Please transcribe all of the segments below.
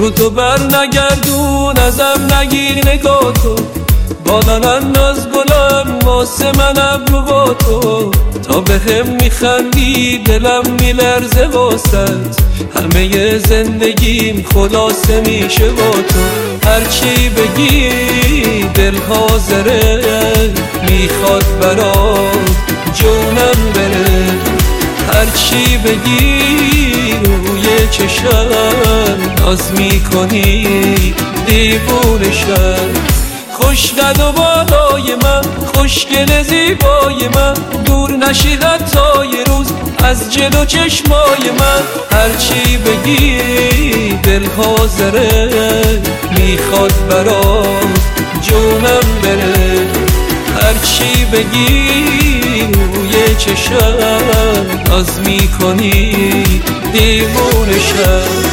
رو تو بر نگردون، ازم نگیر نگاه تو، بالان ناز گلم واسه من ابرو با تو. تا به هم میخندی دلم میلرزه واسد، همه زندگیم خلاصه میشه با تو. هرچی بگی دل حاضره، میخواد برات جونم بره. هرچی بگی روی چشم ناز میکنی دیوونشم. خوشقد و بالای من، خوشگل زیبای من، دور نشی حتی یه روز از جلو چشمای من. هرچی بگی دل حاضره، میخواد برات جونم بره. هرچی بگی روی چشم ناز میکنی دیوونشم.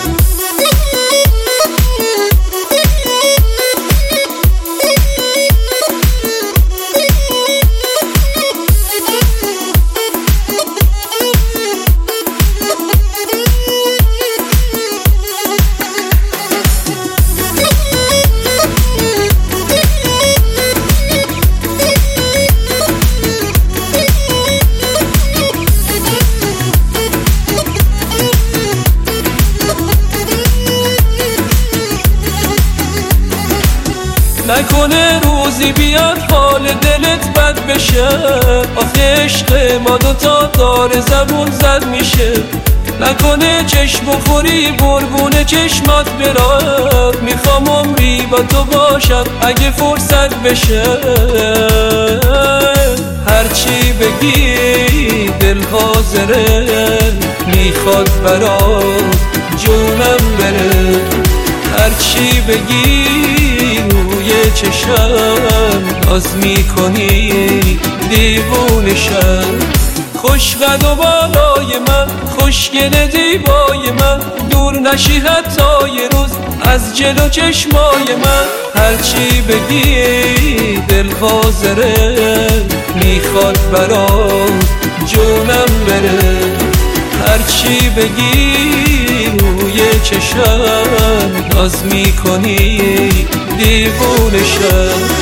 نکنه روزی بیاد حال دلت بد بشه، آخه عشق ما دوتا داره زبون زد میشه. نکنه چشم بخوری قربون چشمات برات، میخوام عمری با تو باشم اگه فرصت بشه. هرچی بگی دل حاضره، میخواد برات جونم بره. هرچی بگی روی چشم ناز میکنی دیوونشم. خوشقد و بالای من، خوشگل زیبای من، دور نشی حتی یه روز از جلو چشمای من. هرچی بگی دل حاضره، میخواد برات جونم بره. هرچی بگی روی چشم ناز میکنی دیوونشم.